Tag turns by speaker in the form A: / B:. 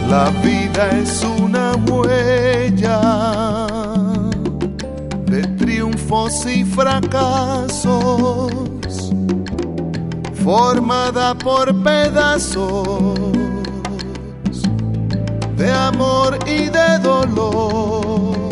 A: La vida es una huella de triunfos y fracasos, formada por pedazos de amor y de dolor.